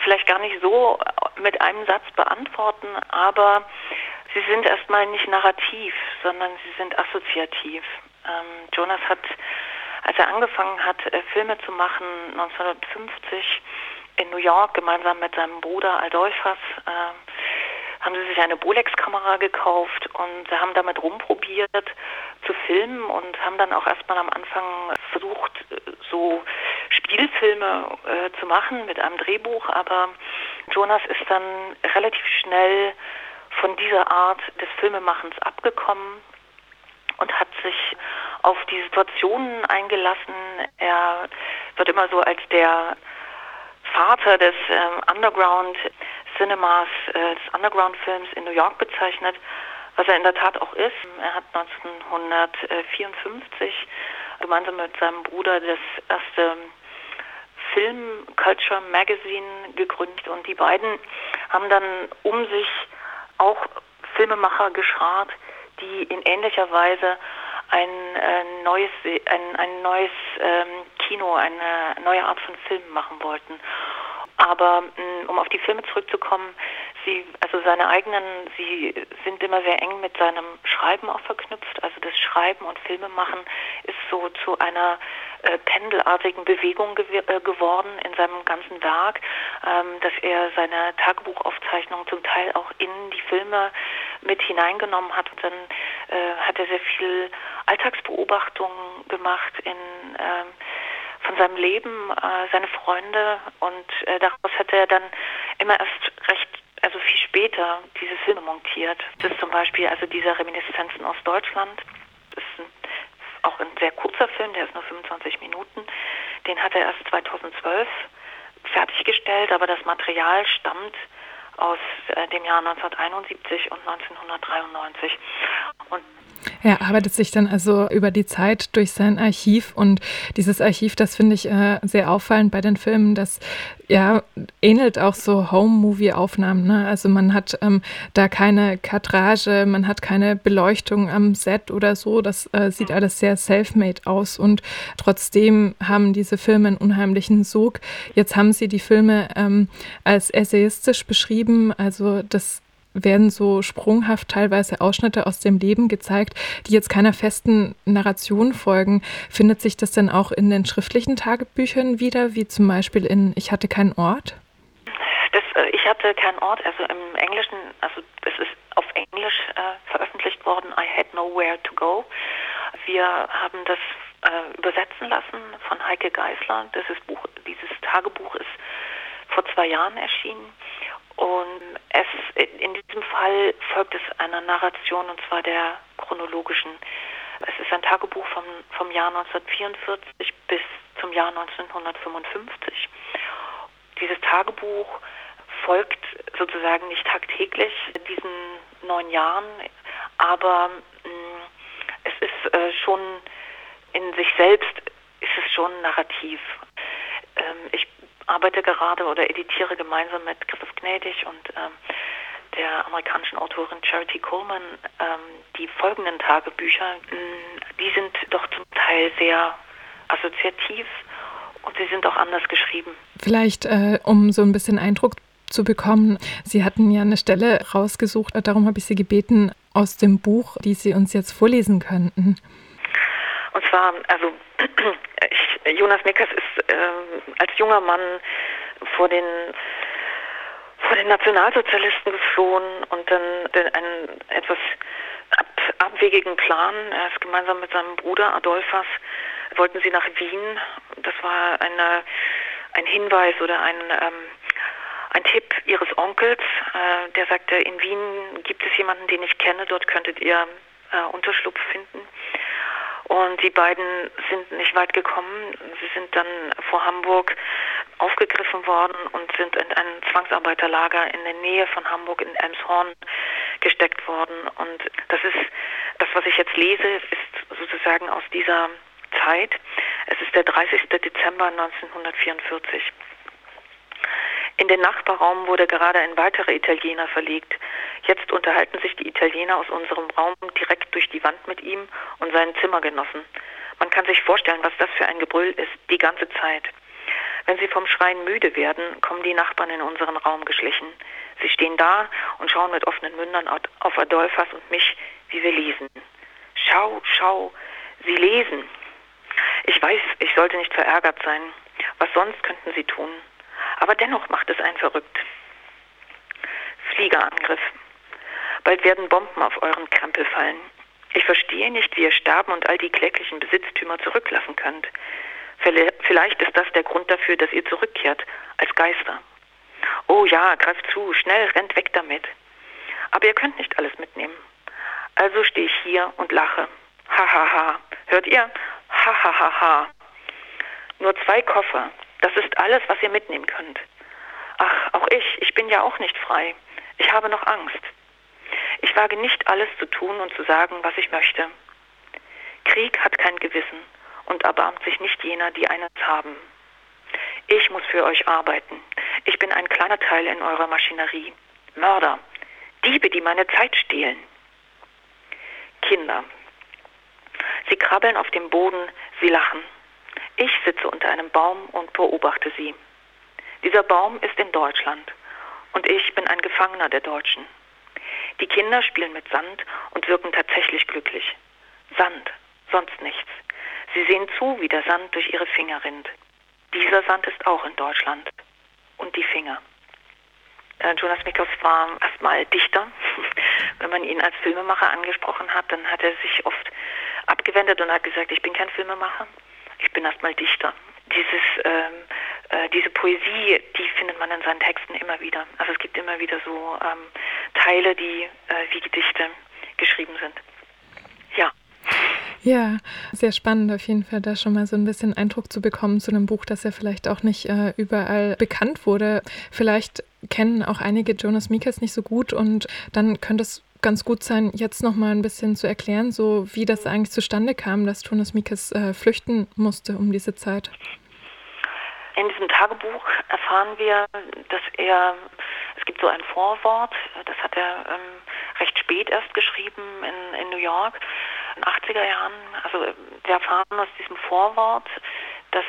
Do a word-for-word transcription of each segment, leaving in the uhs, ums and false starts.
vielleicht gar nicht so mit einem Satz beantworten, aber sie sind erstmal nicht narrativ, sondern sie sind assoziativ. Ähm, Jonas hat, als er angefangen hat, äh, Filme zu machen, neunzehnhundertfünfzig in New York, gemeinsam mit seinem Bruder Adolphus, äh, haben sie sich eine Bolex-Kamera gekauft und haben damit rumprobiert zu filmen und haben dann auch erstmal am Anfang versucht, so Spielfilme äh, zu machen mit einem Drehbuch, aber Jonas ist dann relativ schnell von dieser Art des Filmemachens abgekommen und hat sich auf die Situationen eingelassen. Er wird immer so als der Vater des ähm, Underground-Cinemas, äh, des Underground-Films in New York bezeichnet, was er in der Tat auch ist. Er hat neunzehnhundertvierundfünfzig gemeinsam mit seinem Bruder das erste Film Culture Magazine gegründet und die beiden haben dann um sich auch Filmemacher geschart, die in ähnlicher Weise ein äh, neues, ein, ein neues ähm, Kino, eine neue Art von Film machen wollten. Aber mh, um auf die Filme zurückzukommen, sie, also seine eigenen, sie sind immer sehr eng mit seinem Schreiben auch verknüpft. Also das Schreiben und Filmemachen ist so zu einer äh, pendelartigen Bewegung gew- äh, geworden in seinem ganzen Werk, ähm, dass er seine Tagebuchaufzeichnungen zum Teil auch in die Filme mit hineingenommen hat. Und dann äh, hat er sehr viel Alltagsbeobachtungen gemacht in ähm, von seinem Leben, äh, seine Freunde und äh, daraus hat er dann immer erst recht, also viel später diese Filme montiert. Das ist zum Beispiel also dieser Reminiszenzen aus Deutschland. Das ist ein, auch ein sehr kurzer Film, der ist nur fünfundzwanzig Minuten. Den hat er erst zweitausendzwölf fertiggestellt, aber das Material stammt aus äh, dem Jahr neunzehnhunderteinundsiebzig und neunzehnhundertdreiundneunzig. Und er arbeitet sich dann also über die Zeit durch sein Archiv und dieses Archiv, das finde ich äh, sehr auffallend bei den Filmen, das ja ähnelt auch so Home-Movie-Aufnahmen, ne? Also man hat ähm, da keine Kadrage, man hat keine Beleuchtung am Set oder so, das äh, sieht alles sehr self-made aus und trotzdem haben diese Filme einen unheimlichen Sog. Jetzt haben Sie die Filme ähm, als essayistisch beschrieben, also das werden so sprunghaft teilweise Ausschnitte aus dem Leben gezeigt, die jetzt keiner festen Narration folgen. Findet sich das denn auch in den schriftlichen Tagebüchern wieder, wie zum Beispiel in Ich hatte keinen Ort? Das, äh, ich hatte keinen Ort, also im Englischen, also es ist auf Englisch äh, veröffentlicht worden, I had nowhere to go. Wir haben das äh, übersetzen lassen von Heike Geisler. Dieses Buch, dieses Tagebuch ist vor zwei Jahren erschienen. Und es, in diesem Fall folgt es einer Narration, und zwar der chronologischen. Es ist ein Tagebuch vom, vom Jahr neunzehnhundertvierundvierzig bis zum Jahr neunzehnhundertfünfundfünfzig. Dieses Tagebuch folgt sozusagen nicht tagtäglich diesen neun Jahren, aber mh, es ist äh, schon in sich selbst, ist es schon narrativ. Ähm, ich arbeite gerade oder editiere gemeinsam mit Christoph Gnädig und ähm, der amerikanischen Autorin Charity Coleman ähm, die folgenden Tagebücher. Mh, die sind doch zum Teil sehr assoziativ und sie sind auch anders geschrieben. Vielleicht, äh, um so ein bisschen Eindruck zu bekommen, Sie hatten ja eine Stelle rausgesucht, darum habe ich Sie gebeten, aus dem Buch, die Sie uns jetzt vorlesen könnten. Und zwar, also ich, Jonas Mekas ist äh, als junger Mann vor den vor den Nationalsozialisten geflohen und dann einen etwas ab, abwegigen Plan. Er ist gemeinsam mit seinem Bruder Adolphus, wollten sie nach Wien. Das war eine, ein Hinweis oder ein, ähm, ein Tipp ihres Onkels, äh, der sagte, in Wien gibt es jemanden, den ich kenne, dort könntet ihr äh, Unterschlupf finden. Und die beiden sind nicht weit gekommen. Sie sind dann vor Hamburg aufgegriffen worden und sind in ein Zwangsarbeiterlager in der Nähe von Hamburg in Elmshorn gesteckt worden. Und das ist, das, was ich jetzt lese, ist sozusagen aus dieser Zeit. Es ist der dreißigster Dezember neunzehnhundertvierundvierzig. In den Nachbarraum wurde gerade ein weiterer Italiener verlegt. Jetzt unterhalten sich die Italiener aus unserem Raum direkt durch die Wand mit ihm und seinen Zimmergenossen. Man kann sich vorstellen, was das für ein Gebrüll ist, die ganze Zeit. Wenn sie vom Schreien müde werden, kommen die Nachbarn in unseren Raum geschlichen. Sie stehen da und schauen mit offenen Mündern auf Adolphas und mich, wie wir lesen. Schau, schau, sie lesen. Ich weiß, ich sollte nicht verärgert sein. Was sonst könnten sie tun? Aber dennoch macht es einen verrückt. Fliegerangriff. Bald werden Bomben auf euren Krempel fallen. Ich verstehe nicht, wie ihr sterben und all die kläglichen Besitztümer zurücklassen könnt. Vielleicht ist das der Grund dafür, dass ihr zurückkehrt, als Geister. Oh ja, greift zu, schnell, rennt weg damit. Aber ihr könnt nicht alles mitnehmen. Also stehe ich hier und lache. Ha, ha, ha. Hört ihr? Ha, ha, ha, ha. Nur zwei Koffer. Das ist alles, was ihr mitnehmen könnt. Ach, auch ich. Ich bin ja auch nicht frei. Ich habe noch Angst. Ich wage nicht, alles zu tun und zu sagen, was ich möchte. Krieg hat kein Gewissen und erbarmt sich nicht jener, die eines haben. Ich muss für euch arbeiten. Ich bin ein kleiner Teil in eurer Maschinerie. Mörder. Diebe, die meine Zeit stehlen. Kinder. Sie krabbeln auf dem Boden, sie lachen. Ich sitze unter einem Baum und beobachte sie. Dieser Baum ist in Deutschland und ich bin ein Gefangener der Deutschen. Die Kinder spielen mit Sand und wirken tatsächlich glücklich. Sand, sonst nichts. Sie sehen zu, wie der Sand durch ihre Finger rinnt. Dieser Sand ist auch in Deutschland. Und die Finger. Äh, Jonas Mikas war erstmal Dichter. Wenn man ihn als Filmemacher angesprochen hat, dann hat er sich oft abgewendet und hat gesagt, ich bin kein Filmemacher, ich bin erstmal Dichter. Dieses, ähm, äh, diese Poesie, die findet man in seinen Texten immer wieder. Also es gibt immer wieder so ähm, Teile, die äh, wie Gedichte geschrieben sind. Ja. Ja, sehr spannend auf jeden Fall, da schon mal so ein bisschen Eindruck zu bekommen zu einem Buch, das ja vielleicht auch nicht äh, überall bekannt wurde. Vielleicht kennen auch einige Jonas Mikas nicht so gut und dann könnte es ganz gut sein, jetzt noch mal ein bisschen zu erklären, so wie das eigentlich zustande kam, dass Jonas Mikas äh, flüchten musste um diese Zeit. In diesem Tagebuch erfahren wir, dass er, es gibt so ein Vorwort, das hat er ähm, recht spät erst geschrieben in, in New York, in den achtziger Jahren. Also wir erfahren aus diesem Vorwort, dass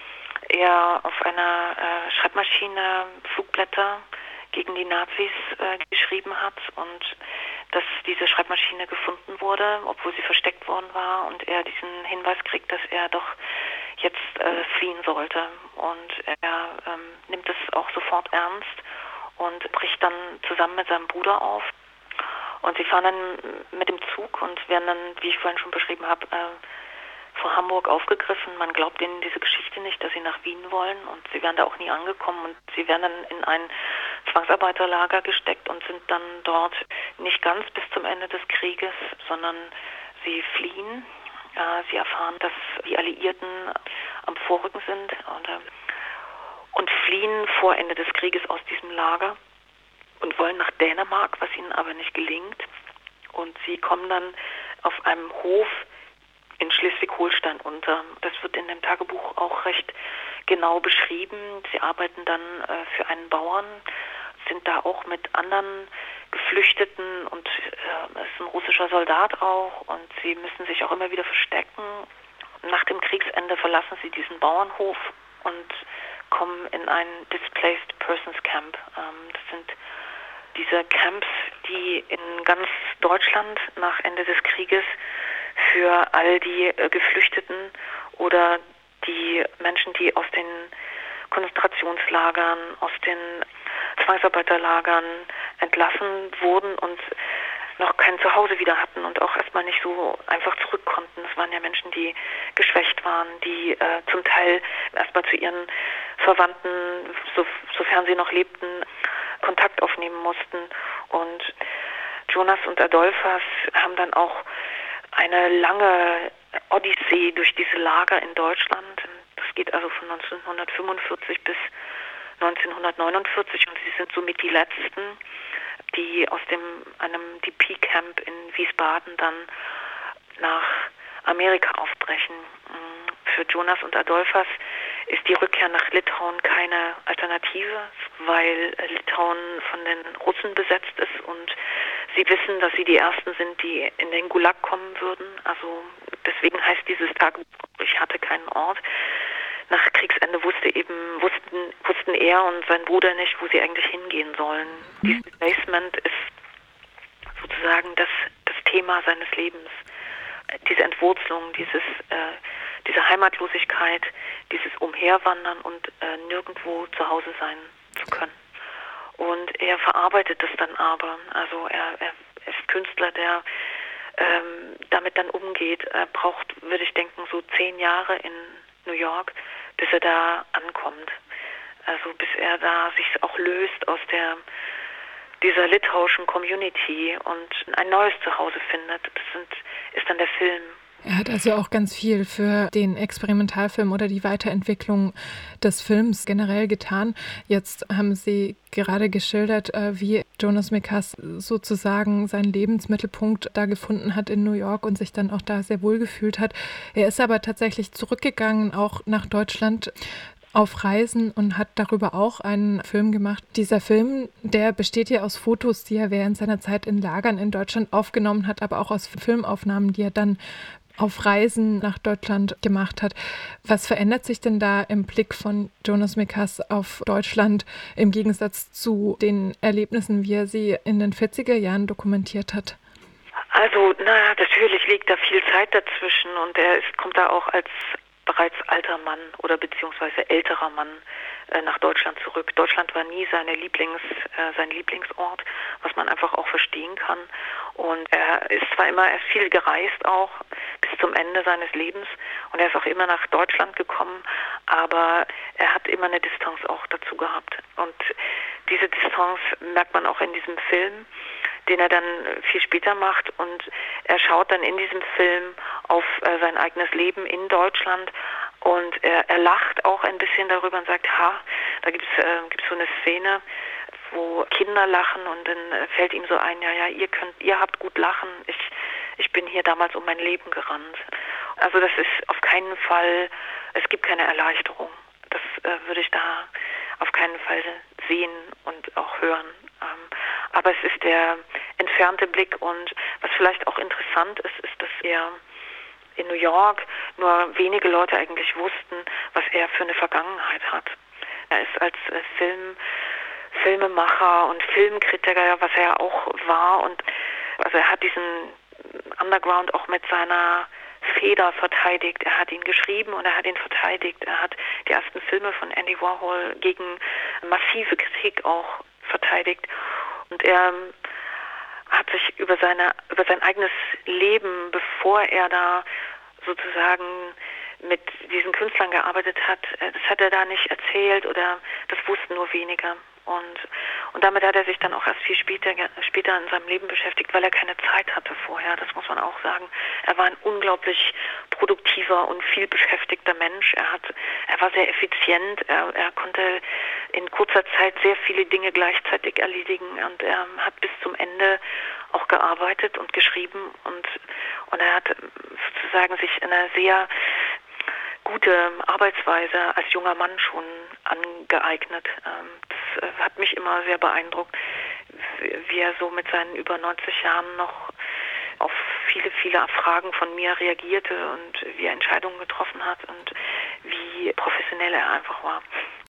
er auf einer äh, Schreibmaschine Flugblätter gegen die Nazis äh, geschrieben hat und dass diese Schreibmaschine gefunden wurde, obwohl sie versteckt worden war und er diesen Hinweis kriegt, dass er doch jetzt äh, fliehen sollte. Und er ähm, nimmt es auch sofort ernst und bricht dann zusammen mit seinem Bruder auf. Und sie fahren dann mit dem Zug und werden dann, wie ich vorhin schon beschrieben habe, äh, vor Hamburg aufgegriffen. Man glaubt ihnen diese Geschichte nicht, dass sie nach Wien wollen und sie werden da auch nie angekommen und sie werden dann in ein Zwangsarbeiterlager gesteckt und sind dann dort nicht ganz bis zum Ende des Krieges, sondern sie fliehen. Äh, sie erfahren, dass die Alliierten am Vorrücken sind und, äh, und fliehen vor Ende des Krieges aus diesem Lager und wollen nach Dänemark, was ihnen aber nicht gelingt. Und sie kommen dann auf einem Hof in Schleswig-Holstein unter. Das wird in dem Tagebuch auch recht genau beschrieben. Sie arbeiten dann äh, für einen Bauern, sind da auch mit anderen Geflüchteten und äh, ist ein russischer Soldat auch und sie müssen sich auch immer wieder verstecken. Nach dem Kriegsende verlassen sie diesen Bauernhof und kommen in ein Displaced Persons Camp. Ähm, das sind diese Camps, die in ganz Deutschland nach Ende des Krieges für all die äh, Geflüchteten oder die Menschen, die aus den Konzentrationslagern, aus den Zwangsarbeiterlagern entlassen wurden und noch kein Zuhause wieder hatten und auch erstmal nicht so einfach zurück konnten. Es waren ja Menschen, die geschwächt waren, die äh, zum Teil erstmal zu ihren Verwandten, so, sofern sie noch lebten, Kontakt aufnehmen mussten. Und Jonas und Adolphas haben dann auch eine lange Odyssee durch diese Lager in Deutschland. Das geht also von neunzehnhundertfünfundvierzig bis neunzehnhundertneunundvierzig und sie sind somit die letzten, die aus dem einem D P-Camp in Wiesbaden dann nach Amerika aufbrechen. Für Jonas und Adolphas ist die Rückkehr nach Litauen keine Alternative, weil Litauen von den Russen besetzt ist und sie wissen, dass sie die Ersten sind, die in den Gulag kommen würden. Also deswegen heißt dieses Tagebuch, ich hatte keinen Ort. nach Kriegsende wusste eben, wussten, wussten er und sein Bruder nicht, wo sie eigentlich hingehen sollen. Mhm. Dieses Displacement ist sozusagen das, das Thema seines Lebens. Diese Entwurzelung, dieses, äh, diese Heimatlosigkeit, dieses Umherwandern und äh, nirgendwo zu Hause sein zu können. Und er verarbeitet es dann aber. Also er, er ist Künstler, der ähm, damit dann umgeht. Er braucht, würde ich denken, so zehn Jahre in New York, bis er da ankommt. Also bis er da sich auch löst aus der dieser litauischen Community und ein neues Zuhause findet. Das sind, ist dann der Film. Er hat also auch ganz viel für den Experimentalfilm oder die Weiterentwicklung des Films generell getan. Jetzt haben Sie gerade geschildert, wie Jonas Mekas sozusagen seinen Lebensmittelpunkt da gefunden hat in New York und sich dann auch da sehr wohl gefühlt hat. Er ist aber tatsächlich zurückgegangen, auch nach Deutschland, auf Reisen und hat darüber auch einen Film gemacht. Dieser Film, der besteht ja aus Fotos, die er während seiner Zeit in Lagern in Deutschland aufgenommen hat, aber auch aus Filmaufnahmen, die er dann auf Reisen nach Deutschland gemacht hat. Was verändert sich denn da im Blick von Jonas Mekas auf Deutschland im Gegensatz zu den Erlebnissen, wie er sie in den vierziger Jahren dokumentiert hat? Also, naja, natürlich liegt da viel Zeit dazwischen und er ist, kommt da auch als bereits alter Mann oder beziehungsweise älterer Mann äh, nach Deutschland zurück. Deutschland war nie seine Lieblings, äh, sein Lieblingsort, was man einfach auch verstehen kann. Und er ist zwar immer, er ist viel gereist auch bis zum Ende seines Lebens und er ist auch immer nach Deutschland gekommen, aber er hat immer eine Distanz auch dazu gehabt. Und diese Distanz merkt man auch in diesem Film, den er dann viel später macht, und er schaut dann in diesem Film auf äh, sein eigenes Leben in Deutschland und er, er lacht auch ein bisschen darüber und sagt, ha, da gibt es äh, gibt's so eine Szene, wo Kinder lachen und dann äh, fällt ihm so ein, ja, ja, ihr könnt, ihr habt gut lachen, ich, ich bin hier damals um mein Leben gerannt. Also das ist auf keinen Fall, es gibt keine Erleichterung. Das äh, würde ich da auf keinen Fall sehen und auch hören. Ähm, aber es ist der entfernte Blick, und was vielleicht auch interessant ist, ist, dass er in New York nur wenige Leute eigentlich wussten, was er für eine Vergangenheit hat. Er ist als äh, Film, Filmemacher und Filmkritiker, was er auch war, und also er hat diesen Underground auch mit seiner Feder verteidigt. Er hat ihn geschrieben und er hat ihn verteidigt. Er hat die ersten Filme von Andy Warhol gegen massive Kritik auch verteidigt. Und er hat sich über seine, über sein eigenes Leben, bevor er da sozusagen mit diesen Künstlern gearbeitet hat, das hat er da nicht erzählt oder das wussten nur wenige. Und, und damit hat er sich dann auch erst viel später, später in seinem Leben beschäftigt, weil er keine Zeit hatte vorher, das muss man auch sagen. Er war ein unglaublich produktiver und viel beschäftigter Mensch. Er hat, er war sehr effizient, er, er konnte in kurzer Zeit sehr viele Dinge gleichzeitig erledigen und er hat bis zum Ende auch gearbeitet und geschrieben und, und er hat sozusagen sich in einer sehr gute Arbeitsweise als junger Mann schon angeeignet. Das hat mich immer sehr beeindruckt, wie er so mit seinen über neunzig Jahren noch auf viele, viele Fragen von mir reagierte und wie er Entscheidungen getroffen hat und wie professionell er einfach war.